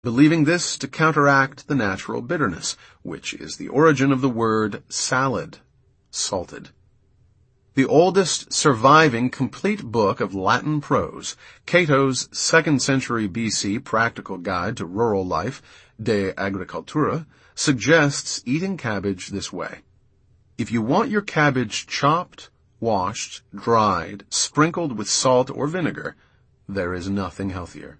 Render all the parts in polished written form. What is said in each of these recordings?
believing this to counteract the natural bitterness, which is the origin of the word salad, salted. The oldest surviving complete book of Latin prose, Cato's 2nd century BC Practical Guide to Rural Life, De Agricultura, suggests eating cabbage this way. If you want your cabbage chopped, washed, dried, sprinkled with salt or vinegar, there is nothing healthier.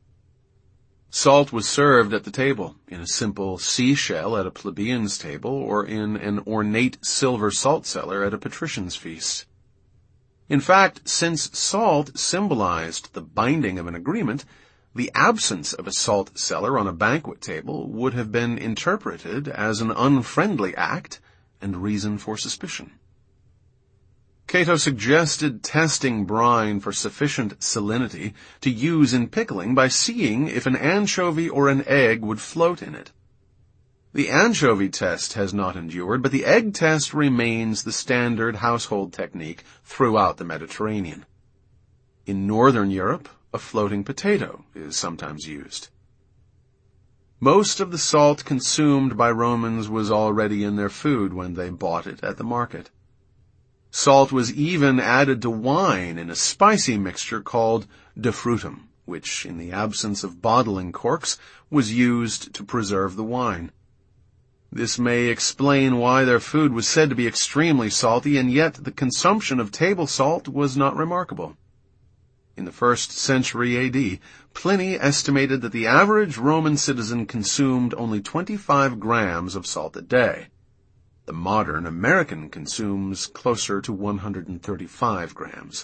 Salt was served at the table, in a simple seashell at a plebeian's table, or in an ornate silver salt cellar at a patrician's feast. In fact, since salt symbolized the binding of an agreement, the absence of a salt cellar on a banquet table would have been interpreted as an unfriendly act and reason for suspicion. Cato suggested testing brine for sufficient salinity to use in pickling by seeing if an anchovy or an egg would float in it. The anchovy test has not endured, but the egg test remains the standard household technique throughout the Mediterranean. In northern Europe, a floating potato is sometimes used. Most of the salt consumed by Romans was already in their food when they bought it at the market. Salt was even added to wine in a spicy mixture called defrutum, which, in the absence of bottling corks, was used to preserve the wine. This may explain why their food was said to be extremely salty, and yet the consumption of table salt was not remarkable. In the 1st century AD, Pliny estimated that the average Roman citizen consumed only 25 grams of salt a day. The modern American consumes closer to 135 grams.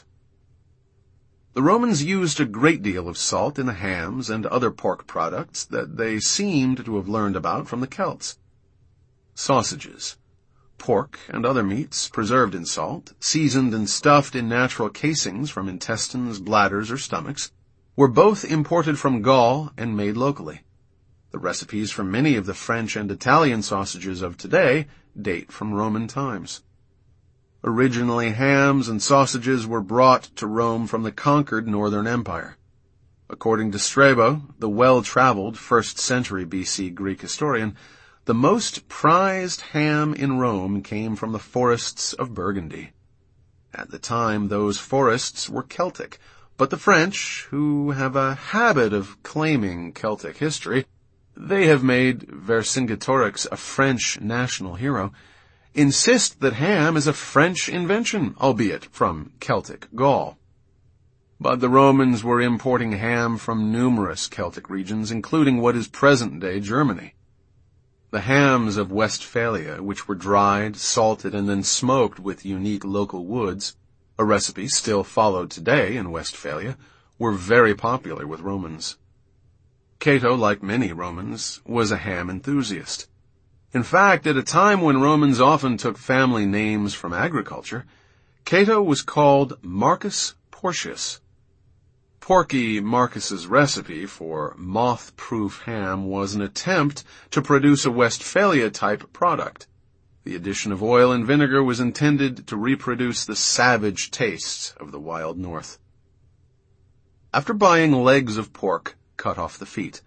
The Romans used a great deal of salt in the hams and other pork products that they seemed to have learned about from the Celts. Sausages, pork and other meats preserved in salt, seasoned and stuffed in natural casings from intestines, bladders, or stomachs, were both imported from Gaul and made locally. The recipes for many of the French and Italian sausages of today date from Roman times. Originally, hams and sausages were brought to Rome from the conquered Northern Empire. According to Strabo, the well-traveled 1st century BC Greek historian, the most prized ham in Rome came from the forests of Burgundy. At the time, those forests were Celtic, but the French, who have a habit of claiming Celtic history, they have made Vercingetorix a French national hero, insist that ham is a French invention, albeit from Celtic Gaul. But the Romans were importing ham from numerous Celtic regions, including what is present-day Germany. The hams of Westphalia, which were dried, salted, and then smoked with unique local woods, a recipe still followed today in Westphalia, were very popular with Romans. Cato, like many Romans, was a ham enthusiast. In fact, at a time when Romans often took family names from agriculture, Cato was called Marcus Porcius. Porky Marcus's recipe for moth-proof ham was an attempt to produce a Westphalia-type product. The addition of oil and vinegar was intended to reproduce the savage tastes of the wild north. After buying legs of pork, cut off the feet.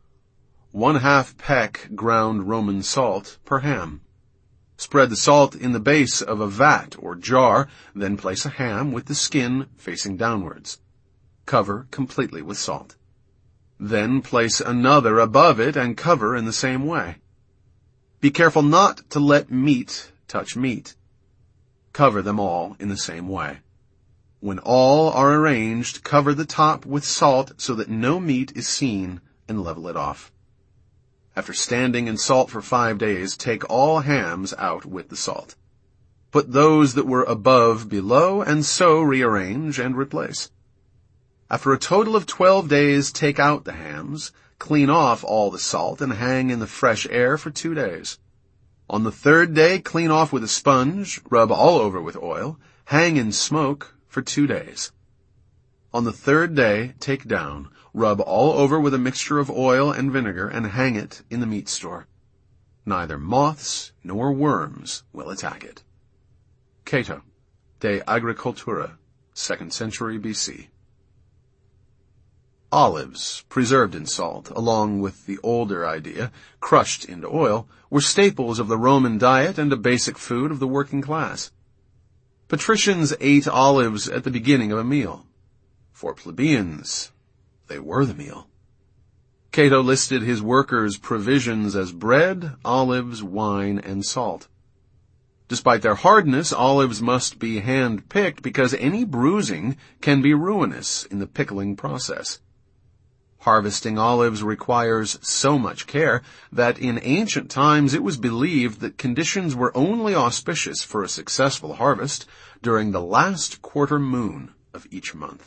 1/2 peck ground Roman salt per ham. Spread the salt in the base of a vat or jar, then place a ham with the skin facing downwards. Cover completely with salt. Then place another above it and cover in the same way. Be careful not to let meat touch meat. Cover them all in the same way. When all are arranged, cover the top with salt so that no meat is seen and level it off. After standing in salt for 5 days, take all hams out with the salt. Put those that were above below, and so rearrange and replace. After a total of 12 days, take out the hams, clean off all the salt, and hang in the fresh air for 2 days. On the 3rd day, clean off with a sponge, rub all over with oil, hang in smoke for 2 days. On the 3rd day, take down, rub all over with a mixture of oil and vinegar, and hang it in the meat store. Neither moths nor worms will attack it. Cato, De Agricultura, 2nd century BC. Olives, preserved in salt, along with the older idea, crushed into oil, were staples of the Roman diet and a basic food of the working class. Patricians ate olives at the beginning of a meal. For plebeians, they were the meal. Cato listed his workers' provisions as bread, olives, wine, and salt. Despite their hardness, olives must be hand-picked because any bruising can be ruinous in the pickling process. Harvesting olives requires so much care that in ancient times it was believed that conditions were only auspicious for a successful harvest during the last quarter moon of each month.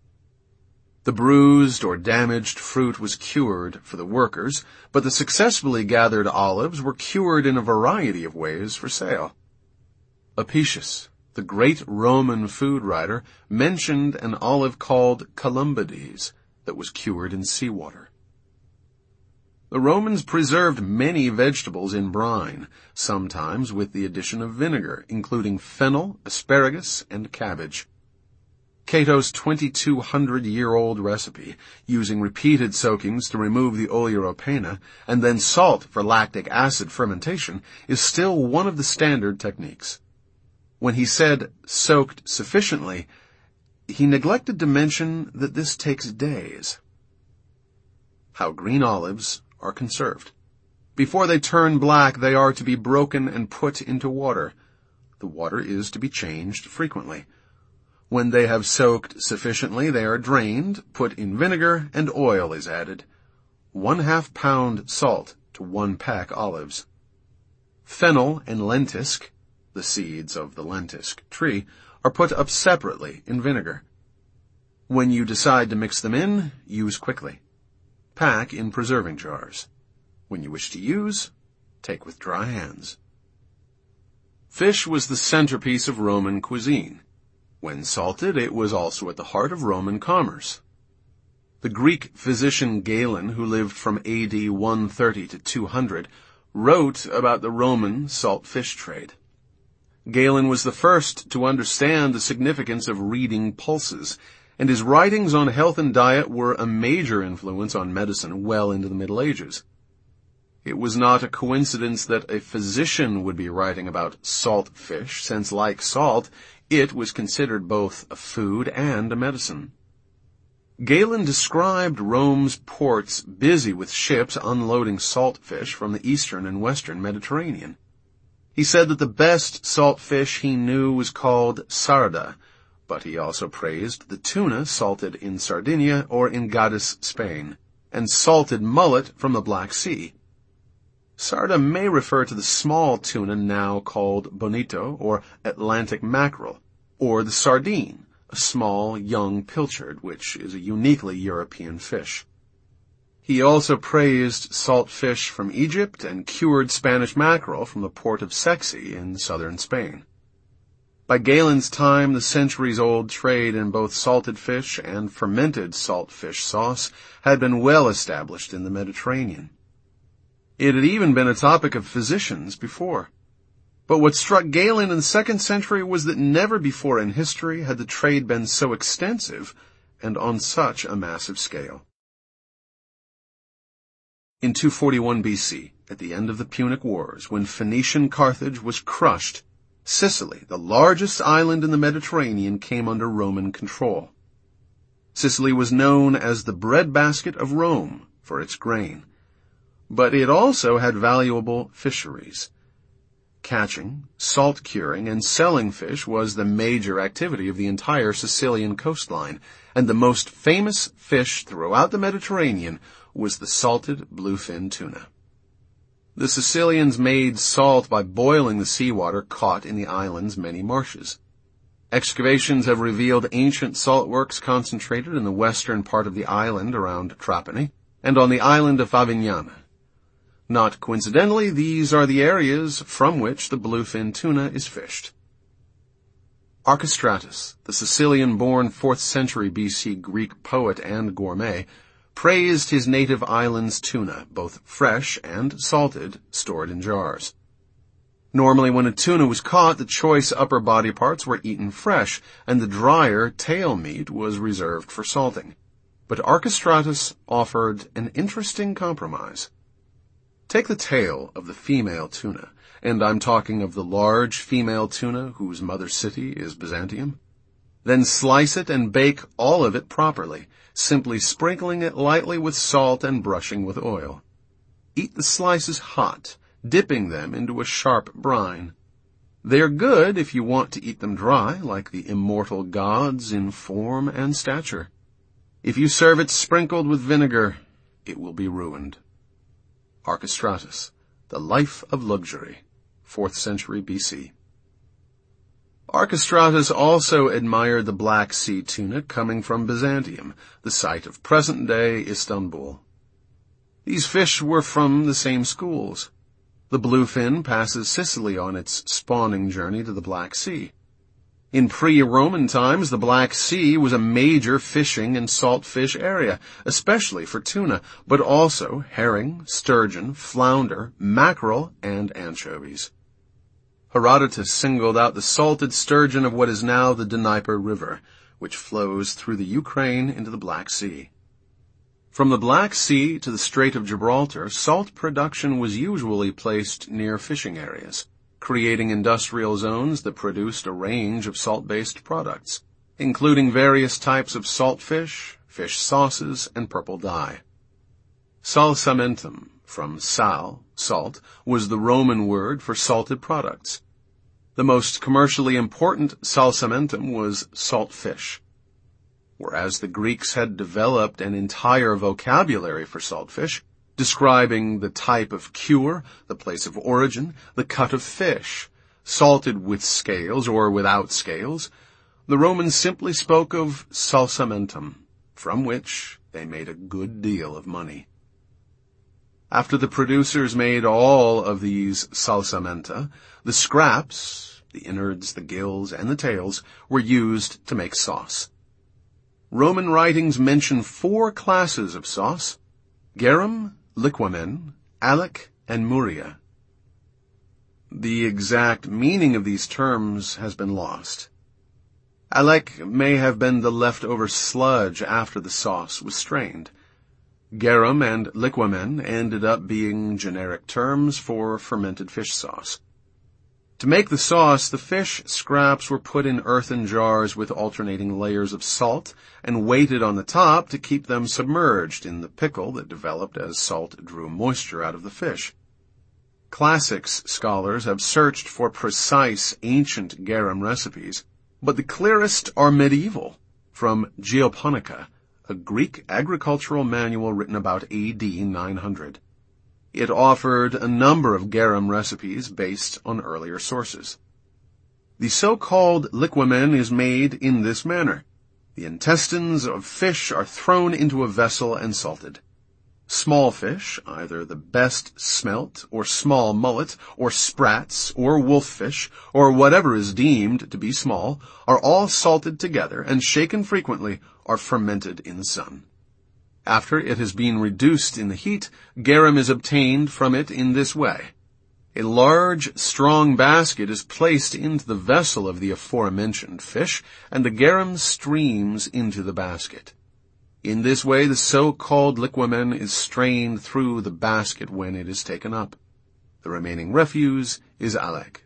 The bruised or damaged fruit was cured for the workers, but the successfully gathered olives were cured in a variety of ways for sale. Apicius, the great Roman food writer, mentioned an olive called columbides that was cured in seawater. The Romans preserved many vegetables in brine, sometimes with the addition of vinegar, including fennel, asparagus, and cabbage. Cato's 2,200-year-old recipe, using repeated soakings to remove the oleuropena and then salt for lactic acid fermentation, is still one of the standard techniques. When he said soaked sufficiently, he neglected to mention that this takes days. How green olives are conserved. Before they turn black, they are to be broken and put into water. The water is to be changed frequently. When they have soaked sufficiently, they are drained, put in vinegar, and oil is added. 1/2 pound salt to 1 peck olives. Fennel and lentisk, the seeds of the lentisk tree, are put up separately in vinegar. When you decide to mix them in, use quickly. Pack in preserving jars. When you wish to use, take with dry hands. Fish was the centerpiece of Roman cuisine. When salted, it was also at the heart of Roman commerce. The Greek physician Galen, who lived from AD 130 to 200, wrote about the Roman salt fish trade. Galen was the first to understand the significance of reading pulses, and his writings on health and diet were a major influence on medicine well into the Middle Ages. It was not a coincidence that a physician would be writing about salt fish, since, like salt, it was considered both a food and a medicine. Galen described Rome's ports busy with ships unloading salt fish from the eastern and western Mediterranean. He said that the best salt fish he knew was called sarda, but he also praised the tuna salted in Sardinia or in Gadis, Spain, and salted mullet from the Black Sea. Sarda may refer to the small tuna now called bonito or Atlantic mackerel, or the sardine, a small, young pilchard, which is a uniquely European fish. He also praised salt fish from Egypt and cured Spanish mackerel from the port of Sexy in southern Spain. By Galen's time, the centuries-old trade in both salted fish and fermented salt fish sauce had been well established in the Mediterranean. It had even been a topic of physicians before. But what struck Galen in the 2nd century was that never before in history had the trade been so extensive and on such a massive scale. In 241 BC, at the end of the Punic Wars, when Phoenician Carthage was crushed, Sicily, the largest island in the Mediterranean, came under Roman control. Sicily was known as the breadbasket of Rome for its grain, but it also had valuable fisheries. Catching, salt curing, and selling fish was the major activity of the entire Sicilian coastline, and the most famous fish throughout the Mediterranean was the salted bluefin tuna. The Sicilians made salt by boiling the seawater caught in the island's many marshes. Excavations have revealed ancient salt works concentrated in the western part of the island around Trapani and on the island of Favignana. Not coincidentally, these are the areas from which the bluefin tuna is fished. Archestratus, the Sicilian-born 4th century BC Greek poet and gourmet, praised his native island's tuna, both fresh and salted, stored in jars. Normally, when a tuna was caught, the choice upper body parts were eaten fresh, and the drier tail meat was reserved for salting. But Archestratus offered an interesting compromise. Take the tail of the female tuna, and I'm talking of the large female tuna whose mother city is Byzantium. Then slice it and bake all of it properly, simply sprinkling it lightly with salt and brushing with oil. Eat the slices hot, dipping them into a sharp brine. They are good if you want to eat them dry, like the immortal gods in form and stature. If you serve it sprinkled with vinegar, it will be ruined. Archestratus, The Life of Luxury, 4th century BC. Archestratus also admired the Black Sea tuna coming from Byzantium, the site of present-day Istanbul. These fish were from the same schools. The bluefin passes Sicily on its spawning journey to the Black Sea. In pre-Roman times, the Black Sea was a major fishing and salt fish area, especially for tuna, but also herring, sturgeon, flounder, mackerel, and anchovies. Herodotus singled out the salted sturgeon of what is now the Dnieper River, which flows through the Ukraine into the Black Sea. From the Black Sea to the Strait of Gibraltar, salt production was usually placed near fishing areas, creating industrial zones that produced a range of salt-based products, including various types of salt fish sauces, and purple dye. Salsamentum, from sal, salt, was the Roman word for salted products. The most commercially important salsamentum was salt fish. Whereas the Greeks had developed an entire vocabulary for salt fish, describing the type of cure, the place of origin, the cut of fish, salted with scales or without scales, the Romans simply spoke of salsamentum, from which they made a good deal of money. After the producers made all of these salsamenta, the scraps, the innards, the gills, and the tails, were used to make sauce. Roman writings mention 4 classes of sauce: garum, liquamen, alec, and muria. The exact meaning of these terms has been lost. Alec may have been the leftover sludge after the sauce was strained. Garum and liquamen ended up being generic terms for fermented fish sauce. To make the sauce, the fish scraps were put in earthen jars with alternating layers of salt and weighted on the top to keep them submerged in the pickle that developed as salt drew moisture out of the fish. Classics scholars have searched for precise ancient garum recipes, but the clearest are medieval, from Geoponica, a Greek agricultural manual written about AD 900. It offered a number of garum recipes based on earlier sources. The so-called liquamen is made in this manner. The intestines of fish are thrown into a vessel and salted. Small fish, either the best smelt, or small mullet, or sprats, or wolffish, or whatever is deemed to be small, are all salted together and shaken frequently, are fermented in the sun. After it has been reduced in the heat, garum is obtained from it in this way. A large, strong basket is placed into the vessel of the aforementioned fish, and the garum streams into the basket. In this way, the so-called liquamen is strained through the basket when it is taken up. The remaining refuse is alec.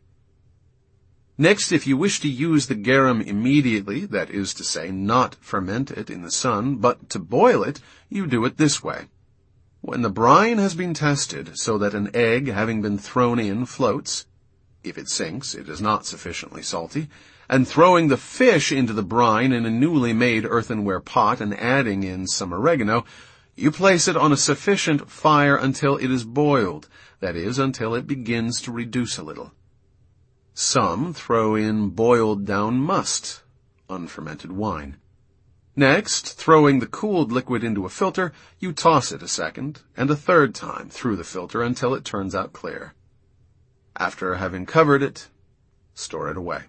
Next, if you wish to use the garum immediately, that is to say, not ferment it in the sun, but to boil it, you do it this way. When the brine has been tested so that an egg having been thrown in floats, if it sinks, it is not sufficiently salty, and throwing the fish into the brine in a newly made earthenware pot and adding in some oregano, you place it on a sufficient fire until it is boiled, that is, until it begins to reduce a little. Some throw in boiled down must, unfermented wine. Next, throwing the cooled liquid into a filter, you toss it a second and a third time through the filter until it turns out clear. After having covered it, store it away.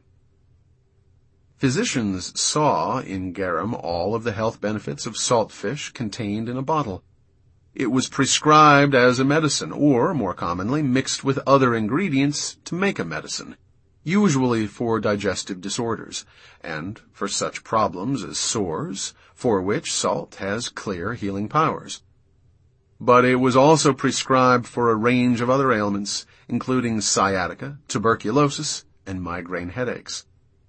Physicians saw in garum all of the health benefits of salt fish contained in a bottle. It was prescribed as a medicine, or, more commonly, mixed with other ingredients to make a medicine, usually for digestive disorders, and for such problems as sores, for which salt has clear healing powers. But it was also prescribed for a range of other ailments, including sciatica, tuberculosis, and migraine headaches.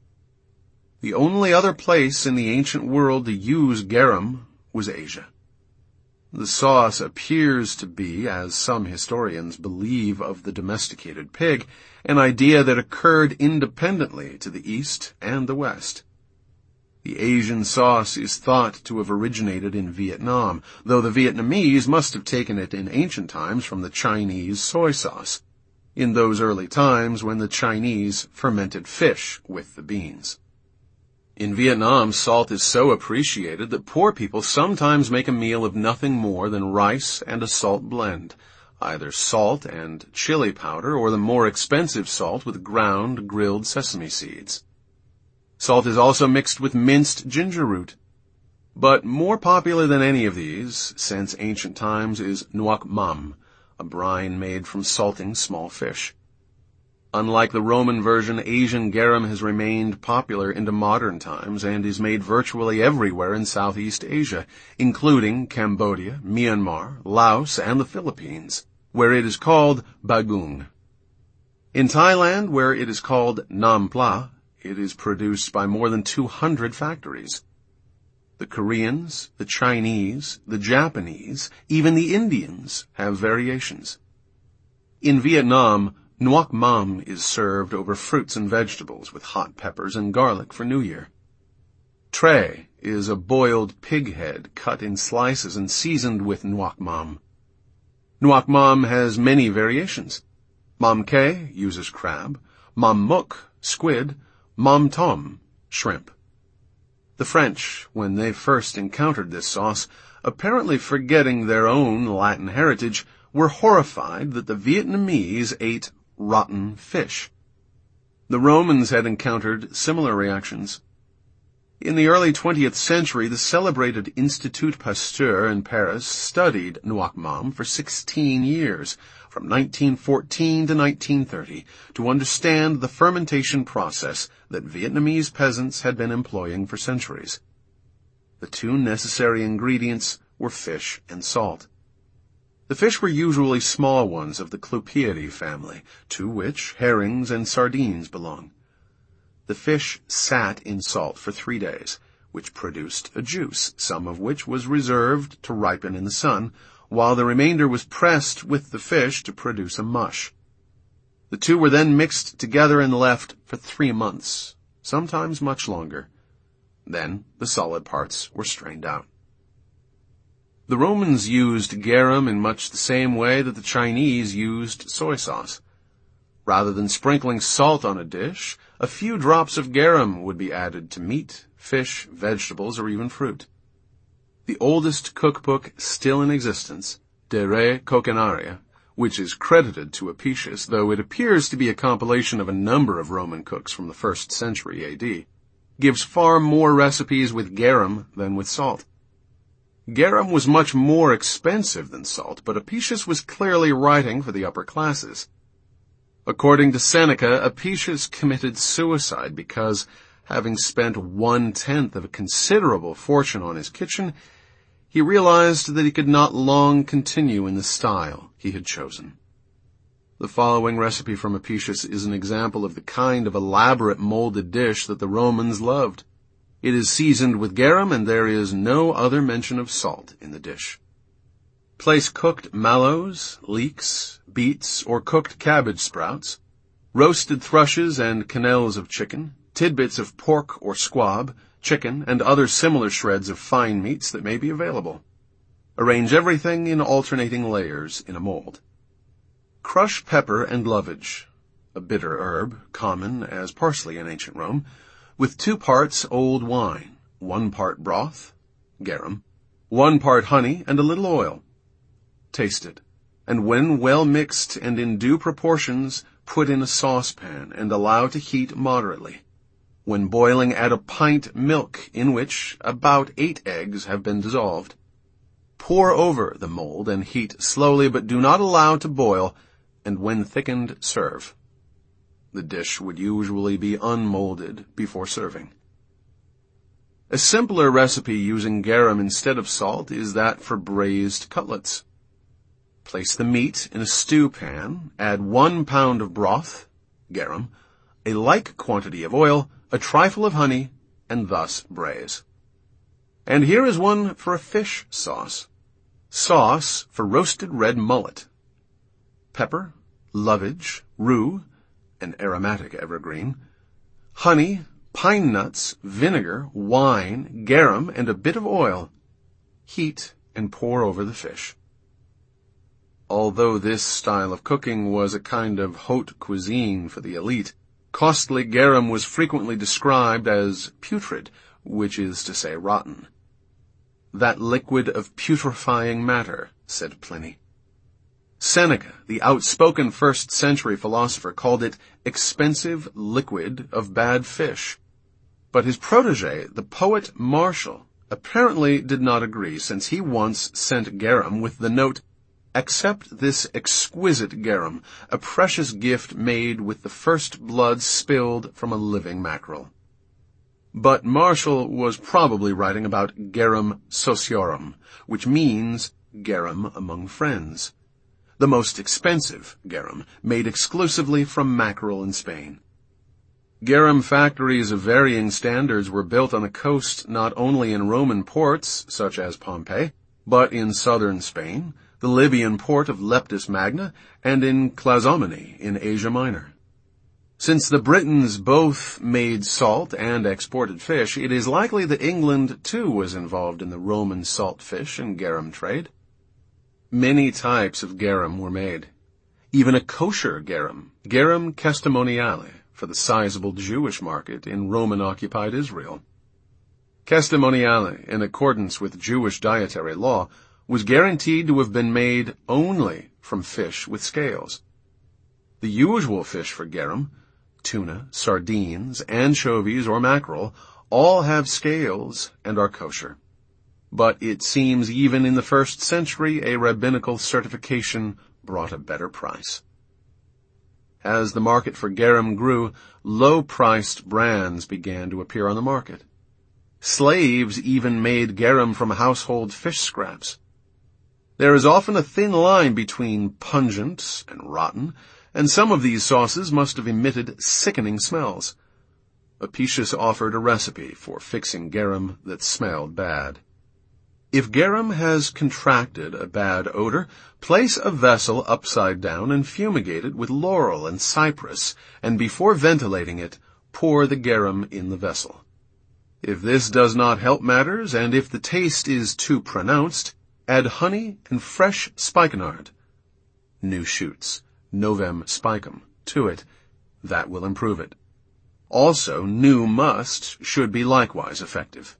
The only other place in the ancient world to use garum was Asia. The sauce appears to be, as some historians believe of the domesticated pig, an idea that occurred independently to the east and the west. The Asian sauce is thought to have originated in Vietnam, though the Vietnamese must have taken it in ancient times from the Chinese soy sauce, in those early times when the Chinese fermented fish with the beans. In Vietnam, salt is so appreciated that poor people sometimes make a meal of nothing more than rice and a salt blend, either salt and chili powder or the more expensive salt with ground grilled sesame seeds. Salt is also mixed with minced ginger root. But more popular than any of these, since ancient times, is nuoc mam, a brine made from salting small fish. Unlike the Roman version, Asian garum has remained popular into modern times and is made virtually everywhere in Southeast Asia, including Cambodia, Myanmar, Laos, and the Philippines, where it is called bagung. In Thailand, where it is called nam pla, it is produced by more than 200 factories. The Koreans, the Chinese, the Japanese, even the Indians have variations. In Vietnam, nuoc mam is served over fruits and vegetables with hot peppers and garlic for New Year. Tre is a boiled pig head cut in slices and seasoned with nuoc mam. Nuoc mam has many variations. Mam ke uses crab, mam muk, squid, mam tom, shrimp. The French, when they first encountered this sauce, apparently forgetting their own Latin heritage, were horrified that the Vietnamese ate rotten fish. The Romans had encountered similar reactions. In the early 20th century, the celebrated Institut Pasteur in Paris studied nuoc mam for 16 years, from 1914 to 1930, to understand the fermentation process that Vietnamese peasants had been employing for centuries. The two necessary ingredients were fish and salt. The fish were usually small ones of the Clupidae family, to which herrings and sardines belong. The fish sat in salt for 3 days, which produced a juice, some of which was reserved to ripen in the sun, while the remainder was pressed with the fish to produce a mush. The two were then mixed together and left for 3 months, sometimes much longer. Then the solid parts were strained out. The Romans used garum in much the same way that the Chinese used soy sauce. Rather than sprinkling salt on a dish, a few drops of garum would be added to meat, fish, vegetables, or even fruit. The oldest cookbook still in existence, De Re Coquinaria, which is credited to Apicius, though it appears to be a compilation of a number of Roman cooks from the 1st century A.D., gives far more recipes with garum than with salt. Garum was much more expensive than salt, but Apicius was clearly writing for the upper classes. According to Seneca, Apicius committed suicide because, having spent 1/10 of a considerable fortune on his kitchen, he realized that he could not long continue in the style he had chosen. The following recipe from Apicius is an example of the kind of elaborate molded dish that the Romans loved. It is seasoned with garum, and there is no other mention of salt in the dish. Place cooked mallows, leeks, beets, or cooked cabbage sprouts, roasted thrushes and quenelles of chicken, tidbits of pork or squab, chicken, and other similar shreds of fine meats that may be available. Arrange everything in alternating layers in a mold. Crush pepper and lovage, a bitter herb, common as parsley in ancient Rome, with 2 parts old wine, 1 part broth, garum, 1 part honey, and a little oil. Taste it, and when well mixed and in due proportions, put in a saucepan and allow to heat moderately. When boiling, add a pint milk in which about 8 eggs have been dissolved. Pour over the mold and heat slowly, but do not allow to boil, and when thickened, serve. The dish would usually be unmolded before serving. A simpler recipe using garum instead of salt is that for braised cutlets. Place the meat in a stew pan, add 1 pound of broth, garum, a like quantity of oil, a trifle of honey, and thus braise. And here is one for a fish sauce. Sauce for roasted red mullet. Pepper, lovage, rue, an aromatic evergreen, honey, pine nuts, vinegar, wine, garum, and a bit of oil. Heat and pour over the fish. Although this style of cooking was a kind of haute cuisine for the elite, costly garum was frequently described as putrid, which is to say rotten. That liquid of putrefying matter, said Pliny. Seneca, the outspoken first-century philosopher, called it expensive liquid of bad fish. But his protege, the poet Martial, apparently did not agree, since he once sent garum with the note, "Accept this exquisite garum, a precious gift made with the first blood spilled from a living mackerel." But Martial was probably writing about garum sociorum, which means garum among friends. The most expensive garum, made exclusively from mackerel in Spain. Garum factories of varying standards were built on the coast not only in Roman ports, such as Pompeii, but in southern Spain, the Libyan port of Leptis Magna, and in Clazomene in Asia Minor. Since the Britons both made salt and exported fish, it is likely that England too was involved in the Roman salt fish and garum trade. Many types of garum were made. Even a kosher garum, garum testimoniale, for the sizable Jewish market in Roman-occupied Israel. Testimoniale, in accordance with Jewish dietary law, was guaranteed to have been made only from fish with scales. The usual fish for garum, tuna, sardines, anchovies, or mackerel, all have scales and are kosher. But it seems even in the 1st century a rabbinical certification brought a better price. As the market for garum grew, low-priced brands began to appear on the market. Slaves even made garum from household fish scraps. There is often a thin line between pungent and rotten, and some of these sauces must have emitted sickening smells. Apicius offered a recipe for fixing garum that smelled bad. If garum has contracted a bad odor, place a vessel upside down and fumigate it with laurel and cypress, and before ventilating it, pour the garum in the vessel. If this does not help matters, and if the taste is too pronounced, add honey and fresh spikenard, new shoots, novem spicum, to it. That will improve it. Also, new must should be likewise effective.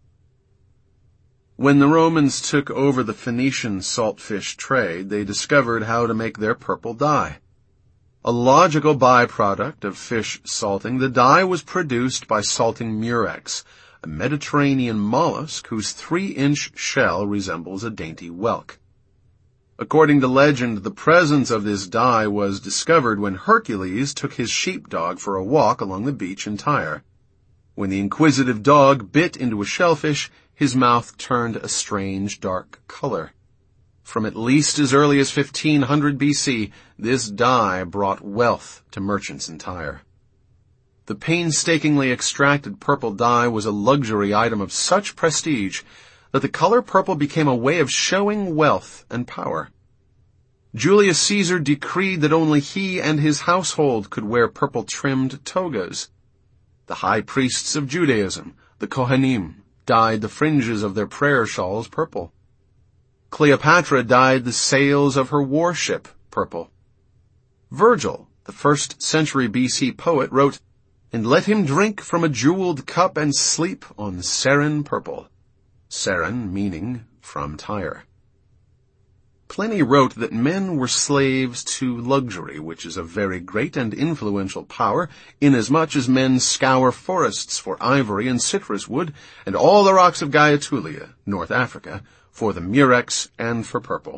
When the Romans took over the Phoenician saltfish trade, they discovered how to make their purple dye. A logical byproduct of fish salting, the dye was produced by salting murex, a Mediterranean mollusk whose 3-inch shell resembles a dainty whelk. According to legend, the presence of this dye was discovered when Hercules took his sheepdog for a walk along the beach in Tyre. When the inquisitive dog bit into a shellfish, his mouth turned a strange dark color. From at least as early as 1500 BC, this dye brought wealth to merchants in Tyre. The painstakingly extracted purple dye was a luxury item of such prestige that the color purple became a way of showing wealth and power. Julius Caesar decreed that only he and his household could wear purple-trimmed togas. The high priests of Judaism, the Kohanim, dyed the fringes of their prayer shawls purple. Cleopatra dyed the sails of her warship purple. Virgil, the 1st century BC poet, wrote, "And let him drink from a jeweled cup and sleep on Sarin purple." Sarin meaning from Tyre. Pliny wrote that men were slaves to luxury, which is a very great and influential power, inasmuch as men scour forests for ivory and citrus wood, and all the rocks of Gaetulia, North Africa, for the murex and for purple.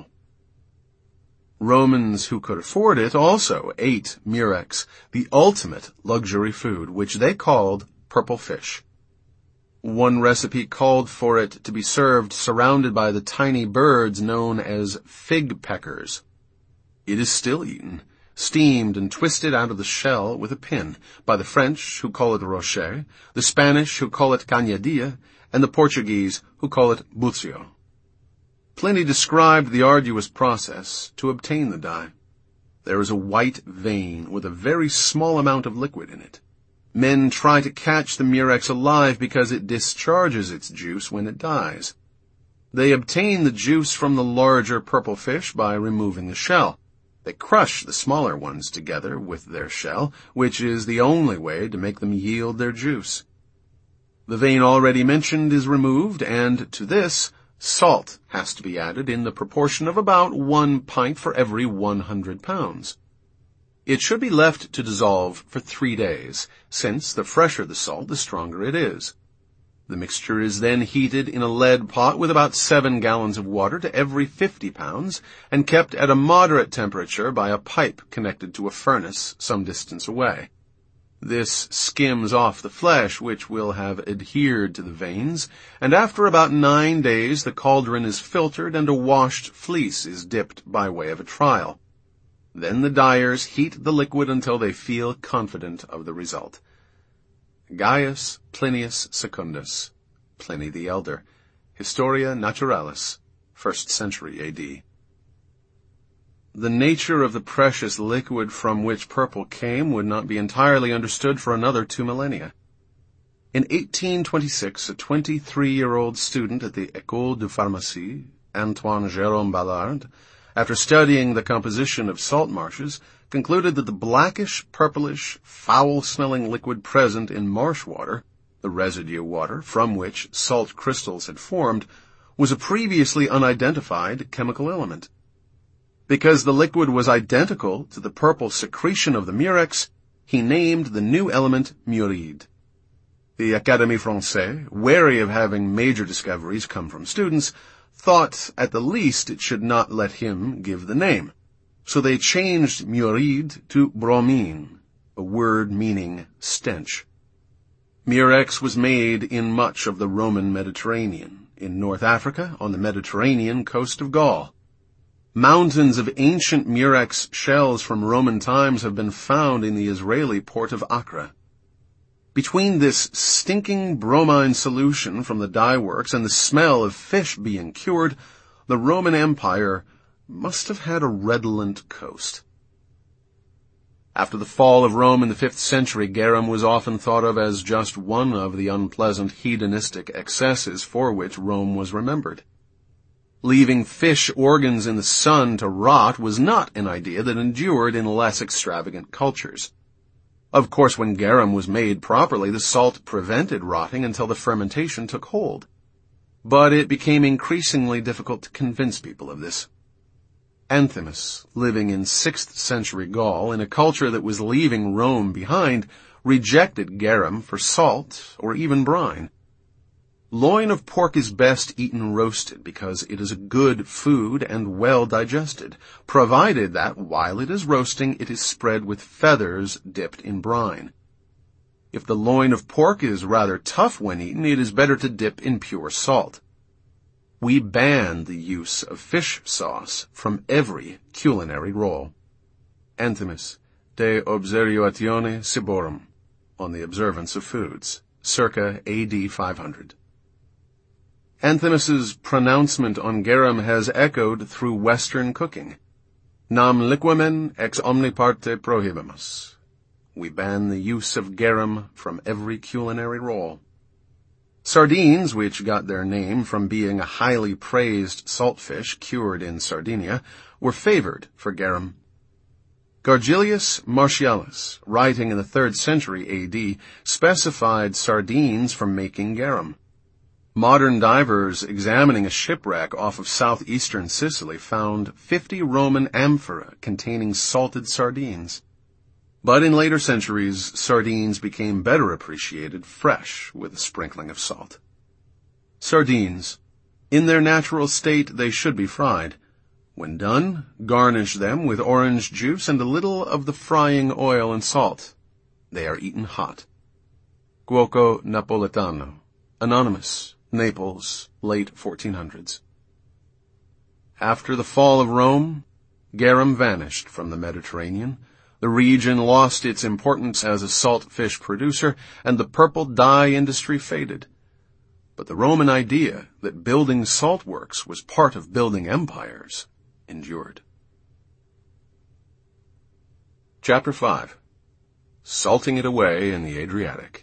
Romans who could afford it also ate murex, the ultimate luxury food, which they called purple fish. One recipe called for it to be served surrounded by the tiny birds known as fig peckers. It is still eaten, steamed and twisted out of the shell with a pin, by the French, who call it rocher, the Spanish, who call it cañadilla, and the Portuguese, who call it bucio. Pliny described the arduous process to obtain the dye. There is a white vein with a very small amount of liquid in it. Men try to catch the murex alive because it discharges its juice when it dies. They obtain the juice from the larger purple fish by removing the shell. They crush the smaller ones together with their shell, which is the only way to make them yield their juice. The vein already mentioned is removed, and to this, salt has to be added in the proportion of about 1 pint for every 100 pounds. It should be left to dissolve for 3 days, since the fresher the salt, the stronger it is. The mixture is then heated in a lead pot with about 7 gallons of water to every 50 pounds and kept at a moderate temperature by a pipe connected to a furnace some distance away. This skims off the flesh, which will have adhered to the veins, and after about 9 days the cauldron is filtered and a washed fleece is dipped by way of a trial. Then the dyers heat the liquid until they feel confident of the result. Gaius Plinius Secundus, Pliny the Elder, Historia Naturalis, 1st century A.D. The nature of the precious liquid from which purple came would not be entirely understood for another 2 millennia. In 1826, a 23-year-old student at the École de Pharmacie, Antoine Jérôme Ballard, after studying the composition of salt marshes, concluded that the blackish, purplish, foul-smelling liquid present in marsh water, the residue water from which salt crystals had formed, was a previously unidentified chemical element. Because the liquid was identical to the purple secretion of the murex, he named the new element muride. The Académie Française, wary of having major discoveries come from students, thought at the least it should not let him give the name. So they changed muride to bromine, a word meaning stench. Murex was made in much of the Roman Mediterranean, in North Africa, on the Mediterranean coast of Gaul. Mountains of ancient murex shells from Roman times have been found in the Israeli port of Acre. Between this stinking bromine solution from the dye works and the smell of fish being cured, the Roman Empire must have had a redolent coast. After the fall of Rome in the 5th century, garum was often thought of as just one of the unpleasant hedonistic excesses for which Rome was remembered. Leaving fish organs in the sun to rot was not an idea that endured in less extravagant cultures. Of course, when garum was made properly, the salt prevented rotting until the fermentation took hold. But it became increasingly difficult to convince people of this. Anthimus, living in 6th century Gaul, in a culture that was leaving Rome behind, rejected garum for salt or even brine. Loin of pork is best eaten roasted because it is a good food and well digested, provided that while it is roasting it is spread with feathers dipped in brine. If the loin of pork is rather tough when eaten, it is better to dip in pure salt. We ban the use of fish sauce from every culinary roll. Anthimus, De Observatione Ciborum, on the observance of foods, circa A.D. 500. Anthimus's pronouncement on garum has echoed through Western cooking. Nam liquamen ex omni parte prohibimus. We ban the use of garum from every culinary roll. Sardines, which got their name from being a highly praised salt fish cured in Sardinia, were favored for garum. Gargilius Martialis, writing in the 3rd century A.D., specified sardines for making garum. Modern divers examining a shipwreck off of southeastern Sicily found 50 Roman amphora containing salted sardines. But in later centuries, sardines became better appreciated fresh with a sprinkling of salt. Sardines. In their natural state, they should be fried. When done, garnish them with orange juice and a little of the frying oil and salt. They are eaten hot. Cuoco Napoletano, Anonymous, Naples, late 1400s. After the fall of Rome, garum vanished from the Mediterranean. The region lost its importance as a salt fish producer, and the purple dye industry faded. But the Roman idea that building salt works was part of building empires endured. Chapter 5. Salting it away in the Adriatic.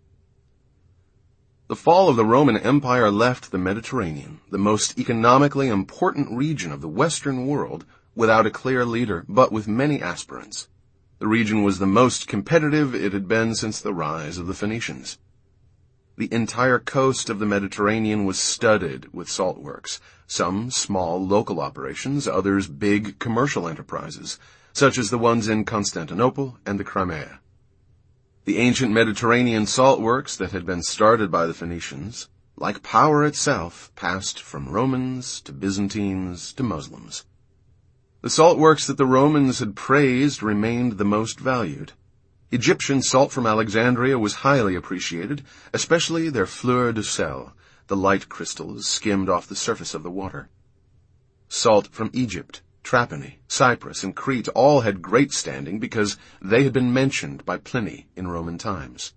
The fall of the Roman Empire left the Mediterranean, the most economically important region of the Western world, without a clear leader, but with many aspirants. The region was the most competitive it had been since the rise of the Phoenicians. The entire coast of the Mediterranean was studded with salt works, some small local operations, others big commercial enterprises, such as the ones in Constantinople and the Crimea. The ancient Mediterranean salt works that had been started by the Phoenicians, like power itself, passed from Romans to Byzantines to Muslims. The salt works that the Romans had praised remained the most valued. Egyptian salt from Alexandria was highly appreciated, especially their fleur de sel, the light crystals skimmed off the surface of the water. Salt from Egypt, Trapani, Cyprus, and Crete all had great standing because they had been mentioned by Pliny in Roman times.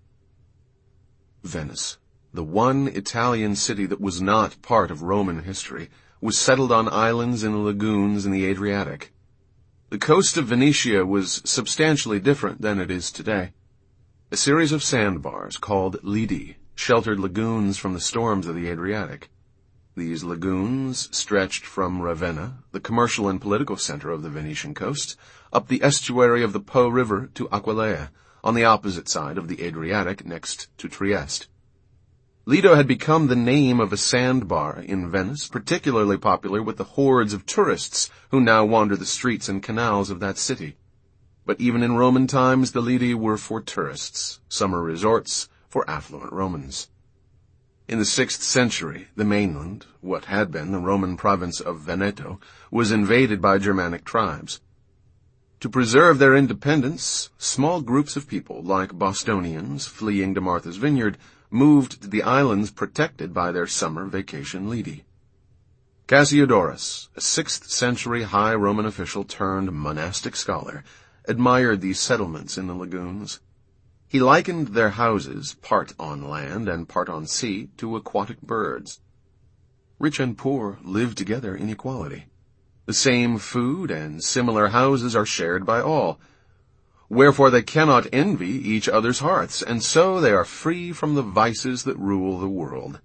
Venice, the one Italian city that was not part of Roman history, was settled on islands and lagoons in the Adriatic. The coast of Venetia was substantially different than it is today. A series of sandbars called lidi sheltered lagoons from the storms of the Adriatic. These lagoons stretched from Ravenna, the commercial and political center of the Venetian coast, up the estuary of the Po River to Aquileia, on the opposite side of the Adriatic next to Trieste. Lido had become the name of a sandbar in Venice, particularly popular with the hordes of tourists who now wander the streets and canals of that city. But even in Roman times, the lidi were for tourists, summer resorts for affluent Romans. In the 6th century, the mainland, what had been the Roman province of Veneto, was invaded by Germanic tribes. To preserve their independence, small groups of people, like Bostonians fleeing to Martha's Vineyard, moved to the islands protected by their summer vacation lidi. Cassiodorus, a 6th century high Roman official turned monastic scholar, admired these settlements in the lagoons. He likened their houses, part on land and part on sea, to aquatic birds. Rich and poor live together in equality. The same food and similar houses are shared by all. Wherefore they cannot envy each other's hearths, and so they are free from the vices that rule the world.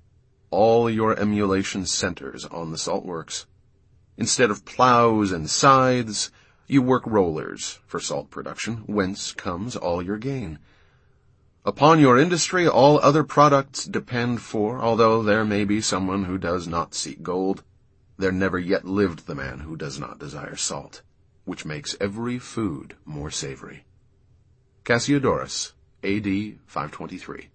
All your emulation centers on the salt works. Instead of plows and scythes, you work rollers for salt production, whence comes all your gain. Upon your industry all other products depend, for, although there may be someone who does not seek gold, there never yet lived the man who does not desire salt, which makes every food more savory. Cassiodorus, A.D. 523.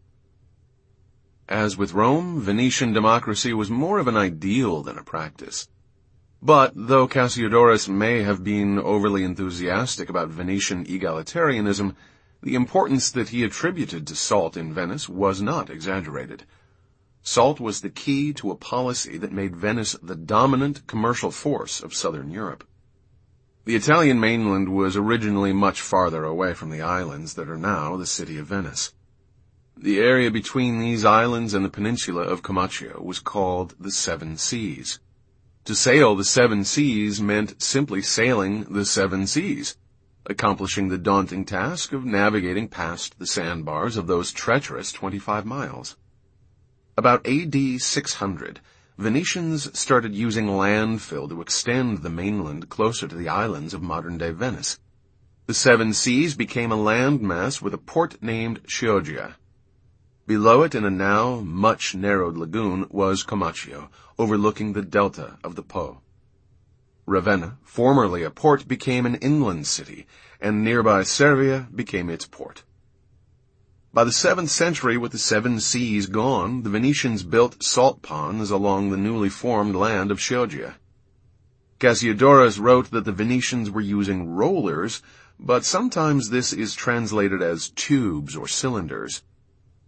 As with Rome, Venetian democracy was more of an ideal than a practice. But, though Cassiodorus may have been overly enthusiastic about Venetian egalitarianism, the importance that he attributed to salt in Venice was not exaggerated. Salt was the key to a policy that made Venice the dominant commercial force of southern Europe. The Italian mainland was originally much farther away from the islands that are now the city of Venice. The area between these islands and the peninsula of Comacchio was called the Seven Seas. To sail the Seven Seas meant simply sailing the Seven Seas, accomplishing the daunting task of navigating past the sandbars of those treacherous 25 miles. About A.D. 600, Venetians started using landfill to extend the mainland closer to the islands of modern-day Venice. The Seven Seas became a landmass with a port named Chioggia. Below it, in a now much narrowed lagoon, was Comacchio, overlooking the delta of the Po. Ravenna, formerly a port, became an inland city, and nearby Servia became its port. By the 7th century, with the Seven Seas gone, the Venetians built salt ponds along the newly formed land of Chioggia. Cassiodorus wrote that the Venetians were using rollers, but sometimes this is translated as tubes or cylinders.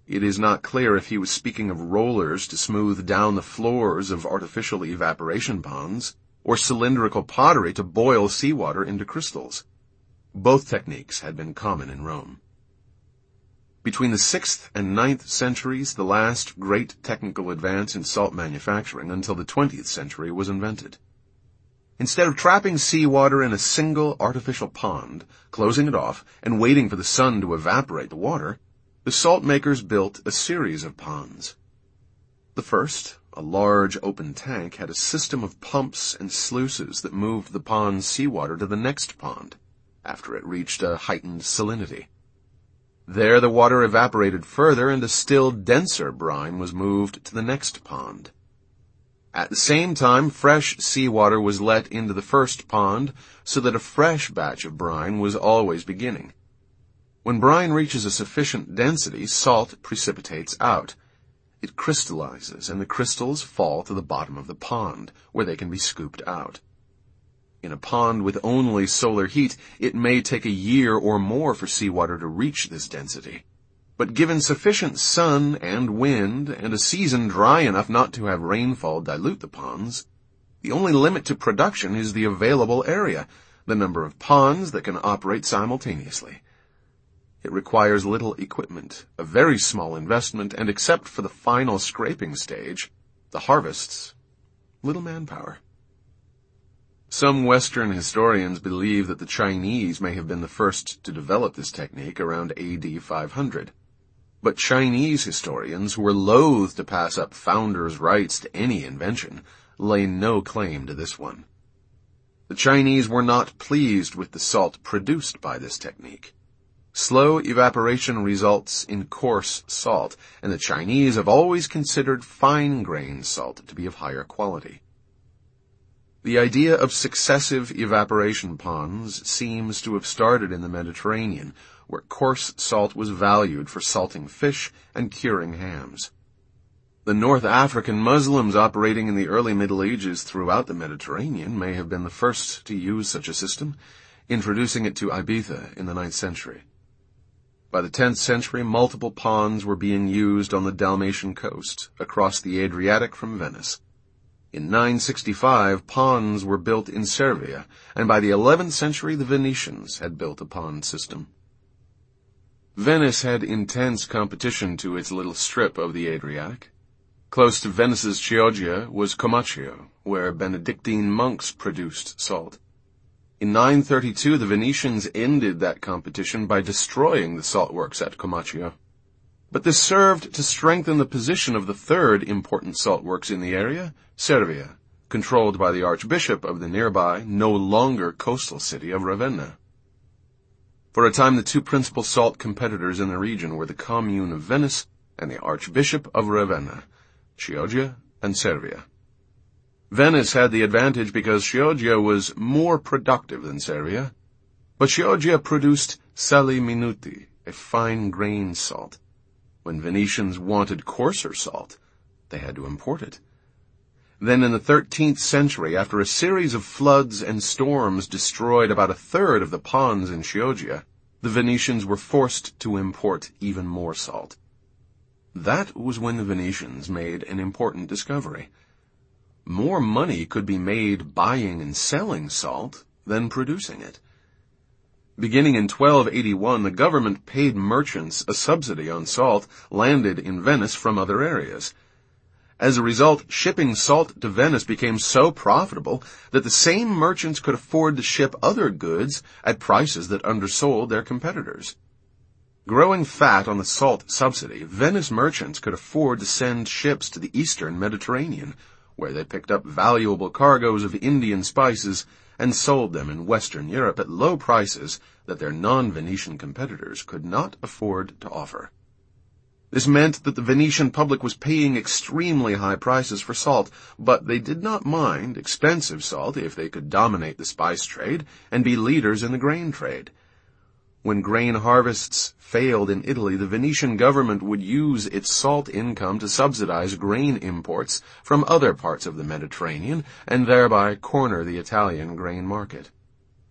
It is not clear if he was speaking of rollers to smooth down the floors of artificial evaporation ponds, or cylindrical pottery to boil seawater into crystals. Both techniques had been common in Rome. Between the 6th and 9th centuries, the last great technical advance in salt manufacturing until the 20th century was invented. Instead of trapping seawater in a single artificial pond, closing it off, and waiting for the sun to evaporate the water, the salt makers built a series of ponds. The first, a large open tank, had a system of pumps and sluices that moved the pond's seawater to the next pond, after it reached a heightened salinity. There the water evaporated further and a still denser brine was moved to the next pond. At the same time, fresh seawater was let into the first pond so that a fresh batch of brine was always beginning. When brine reaches a sufficient density, salt precipitates out. It crystallizes, and the crystals fall to the bottom of the pond, where they can be scooped out. In a pond with only solar heat, it may take a year or more for seawater to reach this density. But given sufficient sun and wind, and a season dry enough not to have rainfall dilute the ponds, the only limit to production is the available area, the number of ponds that can operate simultaneously. It requires little equipment, a very small investment, and except for the final scraping stage, the harvests, little manpower. Some Western historians believe that the Chinese may have been the first to develop this technique around AD 500. But Chinese historians, who were loath to pass up founders' rights to any invention, lay no claim to this one. The Chinese were not pleased with the salt produced by this technique. Slow evaporation results in coarse salt, and the Chinese have always considered fine-grained salt to be of higher quality. The idea of successive evaporation ponds seems to have started in the Mediterranean, where coarse salt was valued for salting fish and curing hams. The North African Muslims operating in the early Middle Ages throughout the Mediterranean may have been the first to use such a system, introducing it to Ibiza in the 9th century. By the 10th century, multiple ponds were being used on the Dalmatian coast, across the Adriatic from Venice. In 965, ponds were built in Servia, and by the 11th century the Venetians had built a pond system. Venice had intense competition to its little strip of the Adriatic. Close to Venice's Chioggia was Comacchio, where Benedictine monks produced salt. In 932, the Venetians ended that competition by destroying the salt works at Comacchio. But this served to strengthen the position of the third important salt works in the area, Servia, controlled by the archbishop of the nearby, no longer coastal city of Ravenna. For a time, the two principal salt competitors in the region were the commune of Venice and the archbishop of Ravenna, Chioggia and Servia. Venice had the advantage because Chioggia was more productive than Servia, but Chioggia produced sali minuti, a fine-grained salt. When Venetians wanted coarser salt, they had to import it. Then in the 13th century, after a series of floods and storms destroyed about a third of the ponds in Chioggia, the Venetians were forced to import even more salt. That was when the Venetians made an important discovery. More money could be made buying and selling salt than producing it. Beginning in 1281, the government paid merchants a subsidy on salt landed in Venice from other areas. As a result, shipping salt to Venice became so profitable that the same merchants could afford to ship other goods at prices that undersold their competitors. Growing fat on the salt subsidy, Venice merchants could afford to send ships to the eastern Mediterranean, where they picked up valuable cargoes of Indian spices and sold them in Western Europe at low prices that their non-Venetian competitors could not afford to offer. This meant that the Venetian public was paying extremely high prices for salt, but they did not mind expensive salt if they could dominate the spice trade and be leaders in the grain trade. When grain harvests failed in Italy, the Venetian government would use its salt income to subsidize grain imports from other parts of the Mediterranean and thereby corner the Italian grain market.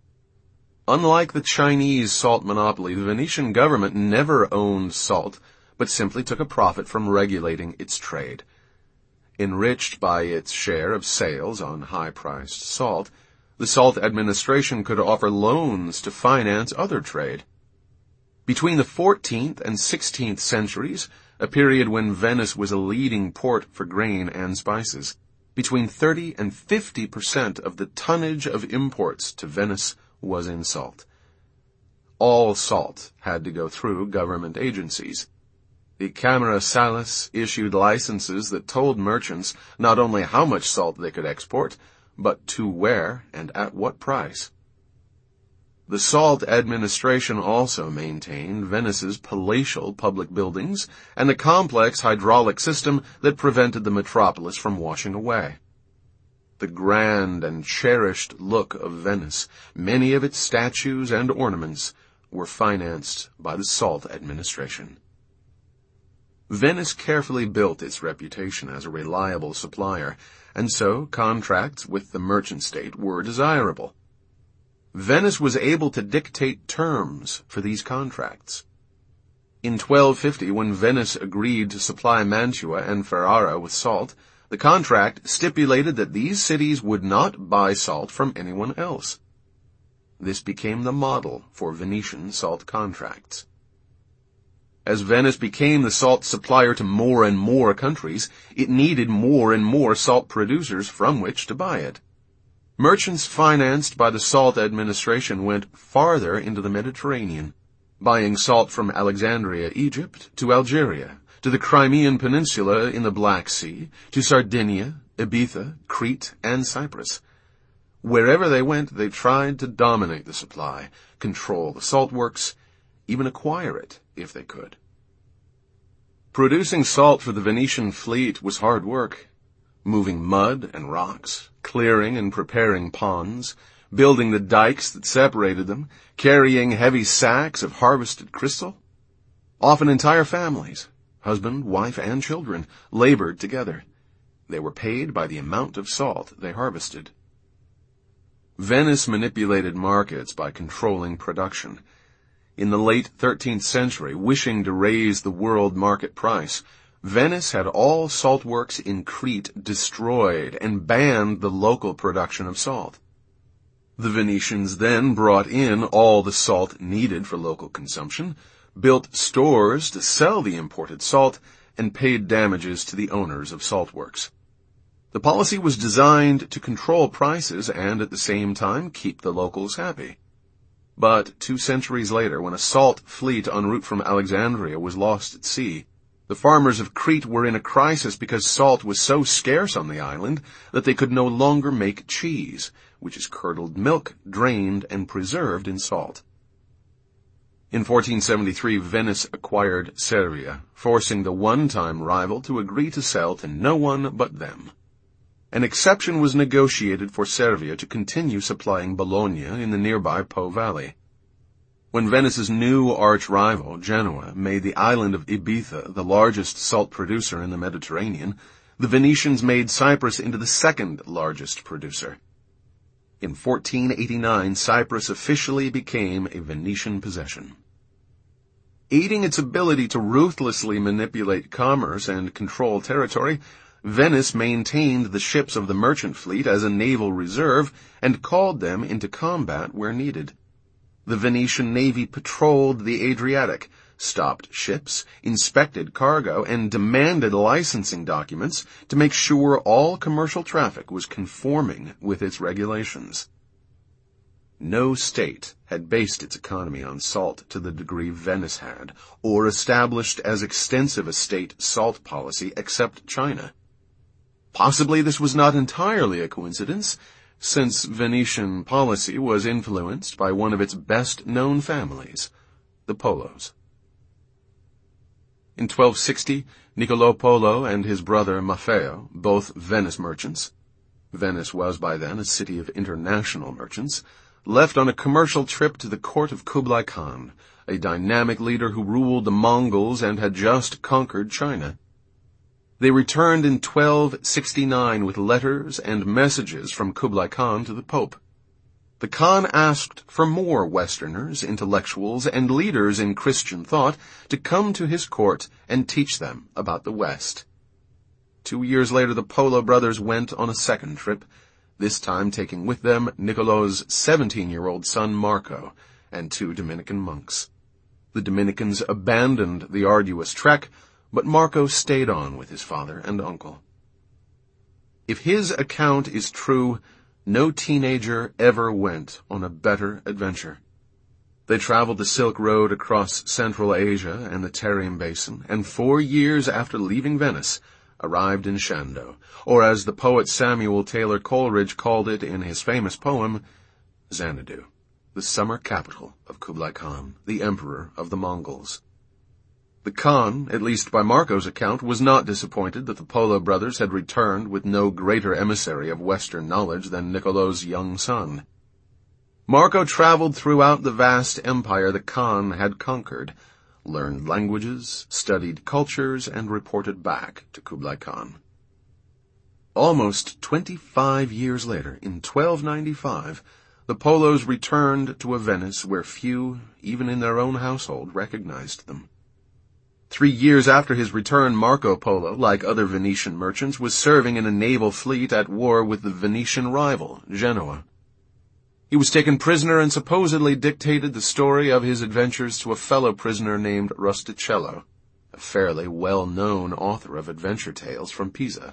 Unlike the Chinese salt monopoly, the Venetian government never owned salt, but simply took a profit from regulating its trade. Enriched by its share of sales on high-priced salt, the Salt Administration could offer loans to finance other trade. Between the 14th and 16th centuries, a period when Venice was a leading port for grain and spices, between 30 and 50% of the tonnage of imports to Venice was in salt. All salt had to go through government agencies. The Camera Salis issued licenses that told merchants not only how much salt they could export, but to where and at what price. The Salt Administration also maintained Venice's palatial public buildings and the complex hydraulic system that prevented the metropolis from washing away. The grand and cherished look of Venice, many of its statues and ornaments, were financed by the Salt Administration. Venice carefully built its reputation as a reliable supplier, and so contracts with the merchant state were desirable. Venice was able to dictate terms for these contracts. In 1250, when Venice agreed to supply Mantua and Ferrara with salt, the contract stipulated that these cities would not buy salt from anyone else. This became the model for Venetian salt contracts. As Venice became the salt supplier to more and more countries, it needed more and more salt producers from which to buy it. Merchants financed by the Salt Administration went farther into the Mediterranean, buying salt from Alexandria, Egypt, to Algeria, to the Crimean Peninsula in the Black Sea, to Sardinia, Ibiza, Crete, and Cyprus. Wherever they went, they tried to dominate the supply, control the salt works, even acquire it if they could. Producing salt for the Venetian fleet was hard work. Moving mud and rocks, clearing and preparing ponds, building the dikes that separated them, carrying heavy sacks of harvested crystal. Often entire families, husband, wife, and children, labored together. They were paid by the amount of salt they harvested. Venice manipulated markets by controlling production. In the late 13th century, wishing to raise the world market price, Venice had all salt works in Crete destroyed and banned the local production of salt. The Venetians then brought in all the salt needed for local consumption, built stores to sell the imported salt, and paid damages to the owners of salt works. The policy was designed to control prices and at the same time keep the locals happy. But 2 centuries later, when a salt fleet en route from Alexandria was lost at sea, the farmers of Crete were in a crisis because salt was so scarce on the island that they could no longer make cheese, which is curdled milk, drained, and preserved in salt. In 1473, Venice acquired Servia, forcing the one-time rival to agree to sell to no one but them. An exception was negotiated for Servia to continue supplying Bologna in the nearby Po Valley. When Venice's new arch-rival, Genoa, made the island of Ibiza the largest salt producer in the Mediterranean, the Venetians made Cyprus into the second largest producer. In 1489, Cyprus officially became a Venetian possession. Aiding its ability to ruthlessly manipulate commerce and control territory, Venice maintained the ships of the merchant fleet as a naval reserve and called them into combat where needed. The Venetian navy patrolled the Adriatic, stopped ships, inspected cargo, and demanded licensing documents to make sure all commercial traffic was conforming with its regulations. No state had based its economy on salt to the degree Venice had, or established as extensive a state salt policy except China. Possibly this was not entirely a coincidence, since Venetian policy was influenced by one of its best-known families, the Polos. In 1260, Niccolò Polo and his brother Maffeo, both Venice merchants — Venice was by then a city of international merchants — left on a commercial trip to the court of Kublai Khan, a dynamic leader who ruled the Mongols and had just conquered China. They returned in 1269 with letters and messages from Kublai Khan to the Pope. The Khan asked for more Westerners, intellectuals, and leaders in Christian thought to come to his court and teach them about the West. 2 years later, the Polo brothers went on a second trip, this time taking with them Niccolo's 17-year-old son Marco and 2 Dominican monks. The Dominicans abandoned the arduous trek, but Marco stayed on with his father and uncle. If his account is true, no teenager ever went on a better adventure. They traveled the Silk Road across Central Asia and the Tarim Basin, and 4 years after leaving Venice, arrived in Shandu, or as the poet Samuel Taylor Coleridge called it in his famous poem, Xanadu, the summer capital of Kublai Khan, the emperor of the Mongols. The Khan, at least by Marco's account, was not disappointed that the Polo brothers had returned with no greater emissary of Western knowledge than Niccolo's young son. Marco traveled throughout the vast empire the Khan had conquered, learned languages, studied cultures, and reported back to Kublai Khan. Almost 25 years later, in 1295, the Polos returned to a Venice where few, even in their own household, recognized them. 3 years after his return, Marco Polo, like other Venetian merchants, was serving in a naval fleet at war with the Venetian rival, Genoa. He was taken prisoner and supposedly dictated the story of his adventures to a fellow prisoner named Rustichello, a fairly well-known author of adventure tales from Pisa.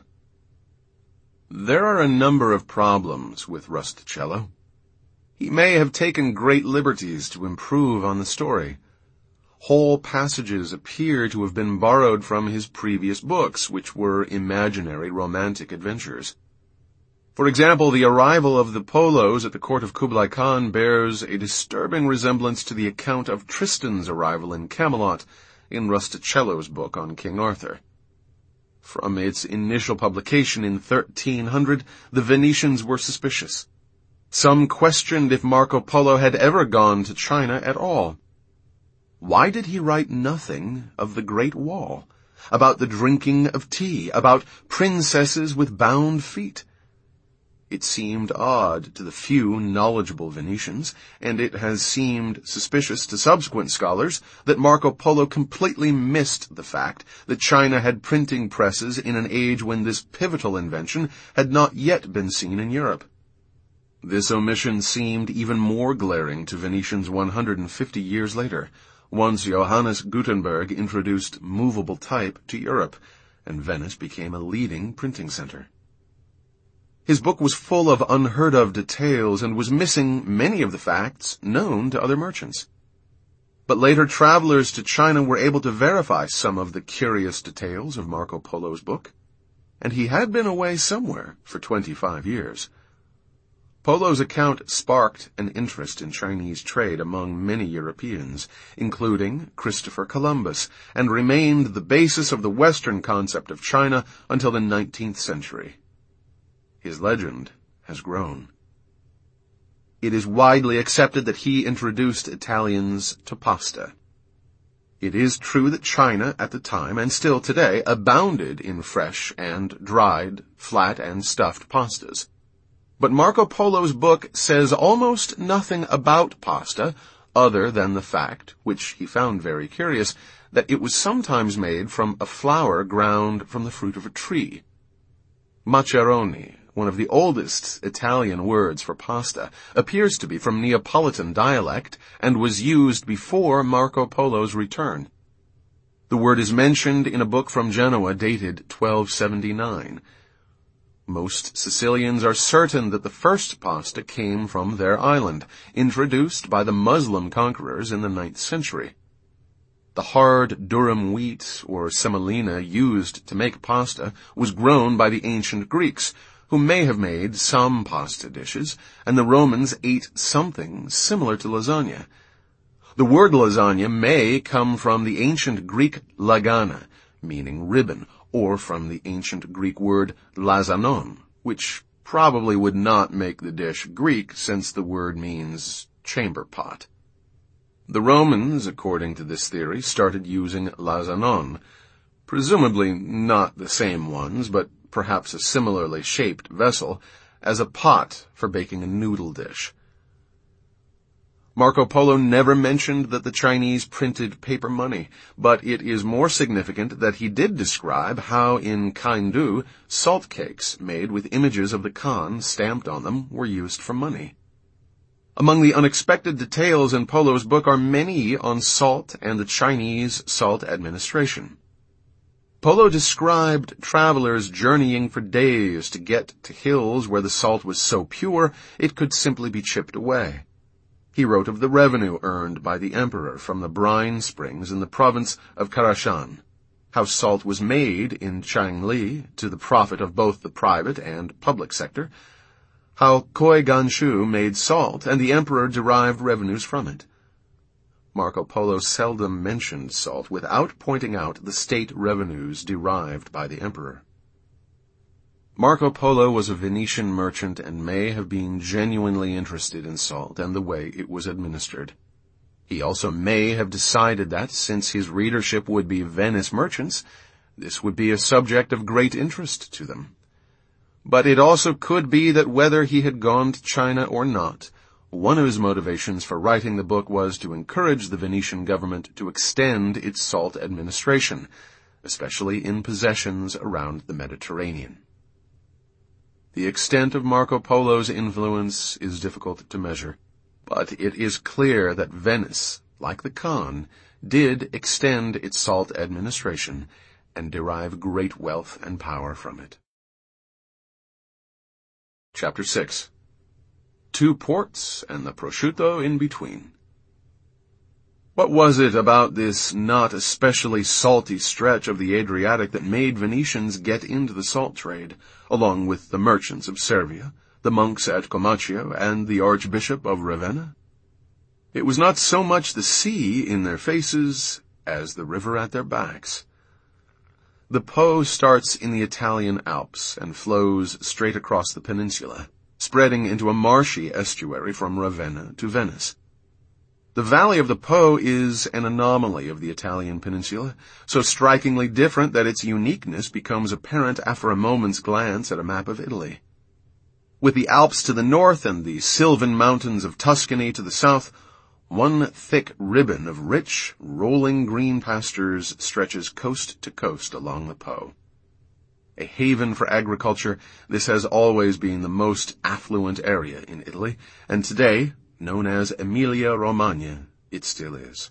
There are a number of problems with Rustichello. He may have taken great liberties to improve on the story. Whole passages appear to have been borrowed from his previous books, which were imaginary romantic adventures. For example, the arrival of the Polos at the court of Kublai Khan bears a disturbing resemblance to the account of Tristan's arrival in Camelot in Rustichello's book on King Arthur. From its initial publication in 1300, the Venetians were suspicious. Some questioned if Marco Polo had ever gone to China at all. Why did he write nothing of the Great Wall, about the drinking of tea, about princesses with bound feet? It seemed odd to the few knowledgeable Venetians, and it has seemed suspicious to subsequent scholars, that Marco Polo completely missed the fact that China had printing presses in an age when this pivotal invention had not yet been seen in Europe. This omission seemed even more glaring to Venetians 150 years later, once Johannes Gutenberg introduced movable type to Europe, and Venice became a leading printing center. His book was full of unheard-of details and was missing many of the facts known to other merchants. But later travelers to China were able to verify some of the curious details of Marco Polo's book, and he had been away somewhere for 25 years. Polo's account sparked an interest in Chinese trade among many Europeans, including Christopher Columbus, and remained the basis of the Western concept of China until the 19th century. His legend has grown. It is widely accepted that he introduced Italians to pasta. It is true that China at the time, and still today, abounded in fresh and dried, flat and stuffed pastas. But Marco Polo's book says almost nothing about pasta other than the fact, which he found very curious, that it was sometimes made from a flour ground from the fruit of a tree. Maccheroni, one of the oldest Italian words for pasta, appears to be from Neapolitan dialect and was used before Marco Polo's return. The word is mentioned in a book from Genoa dated 1279. Most Sicilians are certain that the first pasta came from their island, introduced by the Muslim conquerors in the 9th century. The hard durum wheat, or semolina, used to make pasta was grown by the ancient Greeks, who may have made some pasta dishes, and the Romans ate something similar to lasagna. The word lasagna may come from the ancient Greek lagana, meaning ribbon, or from the ancient Greek word lasanon, which probably would not make the dish Greek since the word means chamber pot. The Romans, according to this theory, started using lasanon, presumably not the same ones, but perhaps a similarly shaped vessel, as a pot for baking a noodle dish. Marco Polo never mentioned that the Chinese printed paper money, but it is more significant that he did describe how in Kaindu, salt cakes made with images of the Khan stamped on them were used for money. Among the unexpected details in Polo's book are many on salt and the Chinese salt administration. Polo described travelers journeying for days to get to hills where the salt was so pure it could simply be chipped away. He wrote of the revenue earned by the emperor from the brine springs in the province of Karashan, how salt was made in Changli to the profit of both the private and public sector, how Koi Ganshu made salt and the emperor derived revenues from it. Marco Polo seldom mentioned salt without pointing out the state revenues derived by the emperor. Marco Polo was a Venetian merchant and may have been genuinely interested in salt and the way it was administered. He also may have decided that, since his readership would be Venice merchants, this would be a subject of great interest to them. But it also could be that whether he had gone to China or not, one of his motivations for writing the book was to encourage the Venetian government to extend its salt administration, especially in possessions around the Mediterranean. The extent of Marco Polo's influence is difficult to measure, but it is clear that Venice, like the Khan, did extend its salt administration and derive great wealth and power from it. Chapter 6. 2 ports and the prosciutto in between. What was it about this not especially salty stretch of the Adriatic that made Venetians get into the salt trade, along with the merchants of Servia, the monks at Comacchio, and the Archbishop of Ravenna? It was not so much the sea in their faces as the river at their backs. The Po starts in the Italian Alps and flows straight across the peninsula, spreading into a marshy estuary from Ravenna to Venice. The valley of the Po is an anomaly of the Italian peninsula, so strikingly different that its uniqueness becomes apparent after a moment's glance at a map of Italy. With the Alps to the north and the Sylvan Mountains of Tuscany to the south, one thick ribbon of rich, rolling green pastures stretches coast to coast along the Po. A haven for agriculture, this has always been the most affluent area in Italy, and today, known as Emilia-Romagna, it still is.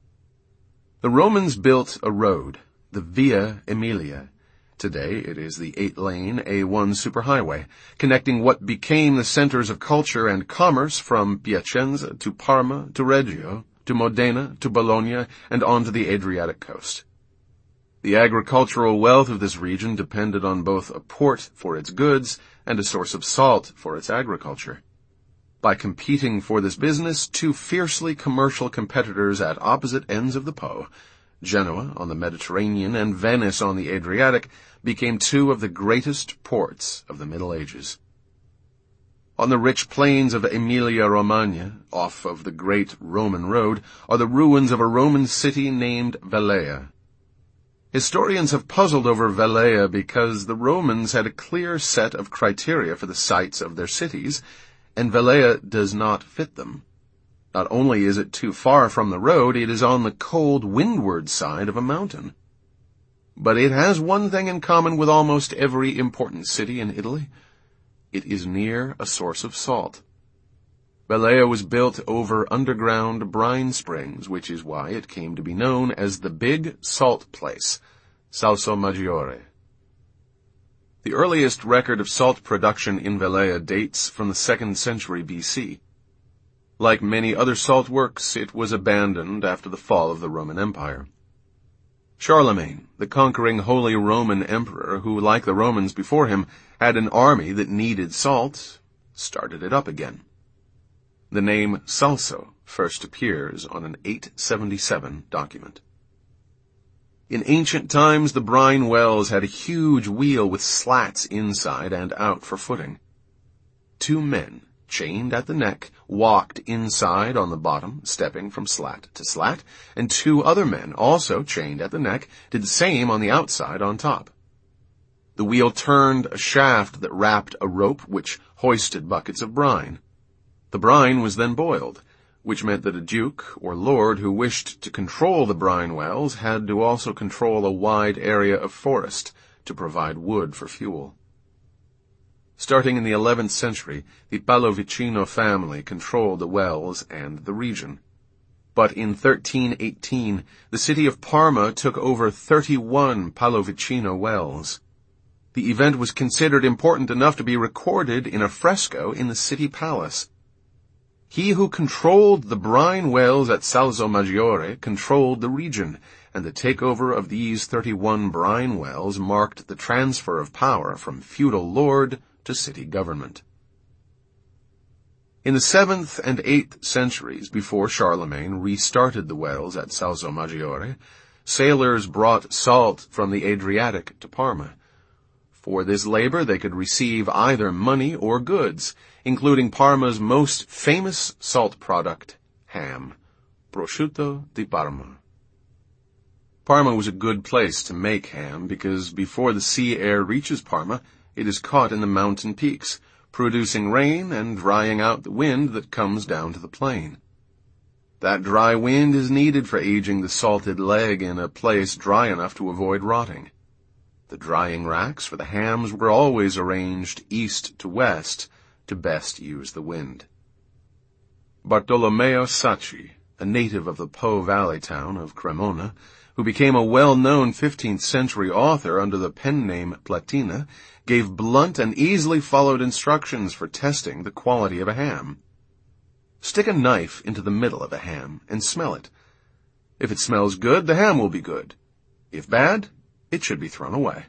The Romans built a road, the Via Aemilia. Today it is the 8-lane A1 superhighway, connecting what became the centers of culture and commerce from Piacenza to Parma to Reggio, to Modena to Bologna, and on to the Adriatic coast. The agricultural wealth of this region depended on both a port for its goods and a source of salt for its agriculture. By competing for this business, 2 fiercely commercial competitors at opposite ends of the Po, Genoa on the Mediterranean and Venice on the Adriatic, became 2 of the greatest ports of the Middle Ages. On the rich plains of Emilia-Romagna, off of the great Roman road, are the ruins of a Roman city named Velea. Historians have puzzled over Velea because the Romans had a clear set of criteria for the sites of their cities, and Velea does not fit them. Not only is it too far from the road, it is on the cold windward side of a mountain. But it has one thing in common with almost every important city in Italy. It is near a source of salt. Velea was built over underground brine springs, which is why it came to be known as the Big Salt Place, Salsomaggiore. The earliest record of salt production in Velea dates from the 2nd century BC. Like many other salt works, it was abandoned after the fall of the Roman Empire. Charlemagne, the conquering Holy Roman Emperor, who, like the Romans before him, had an army that needed salt, started it up again. The name Salso first appears on an 877 document. In ancient times, the brine wells had a huge wheel with slats inside and out for footing. 2 men, chained at the neck, walked inside on the bottom, stepping from slat to slat, and 2 other men, also chained at the neck, did the same on the outside on top. The wheel turned a shaft that wrapped a rope which hoisted buckets of brine. The brine was then boiled. which meant that a duke or lord who wished to control the brine wells had to also control a wide area of forest to provide wood for fuel. Starting in the 11th century, the Pallavicino family controlled the wells and the region. But in 1318, the city of Parma took over 31 Pallavicino wells. The event was considered important enough to be recorded in a fresco in the city palace. He who controlled the brine wells at Salsomaggiore controlled the region, and the takeover of these 31 brine wells marked the transfer of power from feudal lord to city government. In the 7th and 8th centuries, before Charlemagne restarted the wells at Salsomaggiore, sailors brought salt from the Adriatic to Parma. For this labor they could receive either money or goods, including Parma's most famous salt product, ham, prosciutto di Parma. Parma was a good place to make ham because before the sea air reaches Parma, it is caught in the mountain peaks, producing rain and drying out the wind that comes down to the plain. That dry wind is needed for aging the salted leg in a place dry enough to avoid rotting. The drying racks for the hams were always arranged east to west to best use the wind. Bartolomeo Sacchi, a native of the Po Valley town of Cremona, who became a well-known 15th century author under the pen name Platina, gave blunt and easily followed instructions for testing the quality of a ham. Stick a knife into the middle of a ham and smell it. If it smells good, the ham will be good. If bad, it should be thrown away.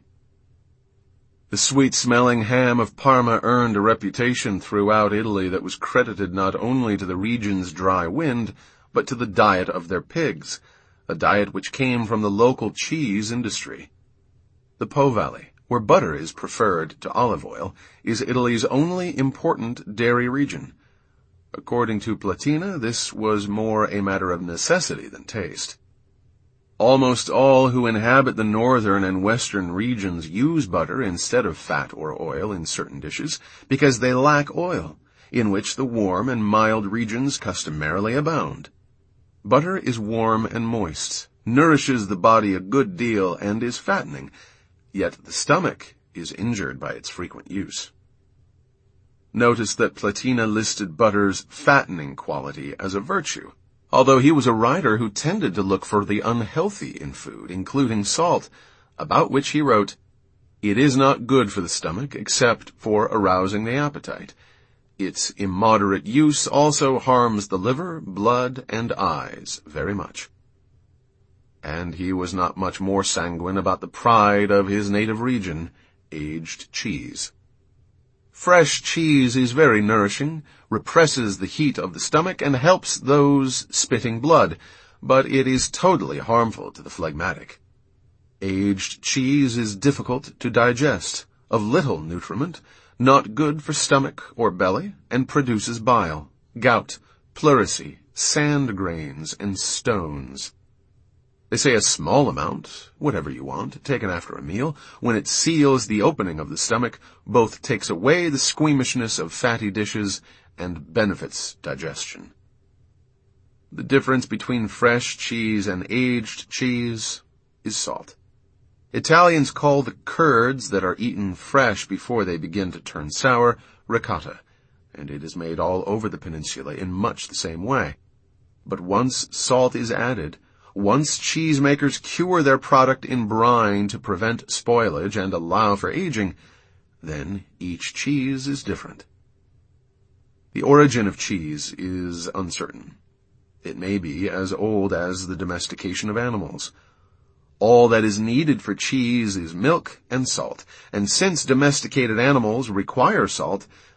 The sweet-smelling ham of Parma earned a reputation throughout Italy that was credited not only to the region's dry wind, but to the diet of their pigs, a diet which came from the local cheese industry. The Po Valley, where butter is preferred to olive oil, is Italy's only important dairy region. According to Platina, this was more a matter of necessity than taste. Almost all who inhabit the northern and western regions use butter instead of fat or oil in certain dishes because they lack oil, in which the warm and mild regions customarily abound. Butter is warm and moist, nourishes the body a good deal, and is fattening, yet the stomach is injured by its frequent use. Notice that Platina listed butter's fattening quality as a virtue, although he was a writer who tended to look for the unhealthy in food, including salt, about which he wrote, "It is not good for the stomach except for arousing the appetite. Its immoderate use also harms the liver, blood, and eyes very much." And he was not much more sanguine about the pride of his native region, aged cheese. Fresh cheese is very nourishing, represses the heat of the stomach, and helps those spitting blood, but it is totally harmful to the phlegmatic. Aged cheese is difficult to digest, of little nutriment, not good for stomach or belly, and produces bile, gout, pleurisy, sand grains, and stones. They say a small amount, whatever you want, taken after a meal, when it seals the opening of the stomach, both takes away the squeamishness of fatty dishes and benefits digestion. The difference between fresh cheese and aged cheese is salt. Italians call the curds that are eaten fresh before they begin to turn sour ricotta, and it is made all over the peninsula in much the same way. But once salt is added, once cheesemakers cure their product in brine to prevent spoilage and allow for aging, then each cheese is different. The origin of cheese is uncertain. It may be as old as the domestication of animals. All that is needed for cheese is milk and salt, and since domesticated animals require salt,